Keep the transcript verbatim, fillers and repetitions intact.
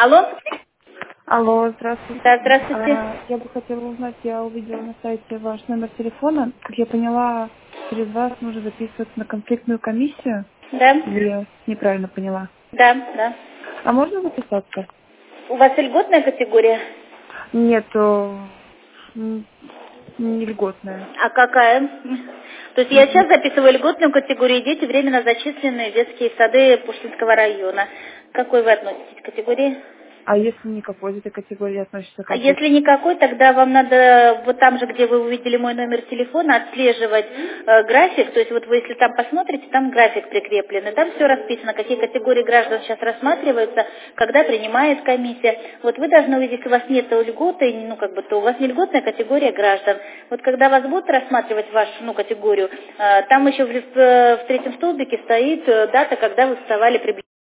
Алло? Алло, здравствуйте. Да, здравствуйте. А, я бы хотела узнать, я увидела на сайте ваш номер телефона. Как я поняла, через вас нужно записываться на конфликтную комиссию. Да, Или я неправильно поняла? да, да. А можно записаться? У вас льготная категория? Нет, э, м, не льготная. А какая? То есть я сейчас записываю льготную категорию дети, временно зачисленные в детские сады Пушкинского района. К какой вы относитесь категории? А если никакой из этой категории относится, А как быть? если никакой, тогда вам надо вот там же, где вы увидели мой номер телефона, отслеживать э, график. То есть вот вы если там посмотрите, там график прикреплен, и там все расписано, какие категории граждан сейчас рассматриваются, когда принимает комиссия. Вот вы должны увидеть, если у вас нет льготы, ну как бы, то у вас не льготная категория граждан. Вот когда вас будут рассматривать вашу ну, категорию, э, там еще в, в, в третьем столбике стоит э, дата, когда вы вставали приблизительно.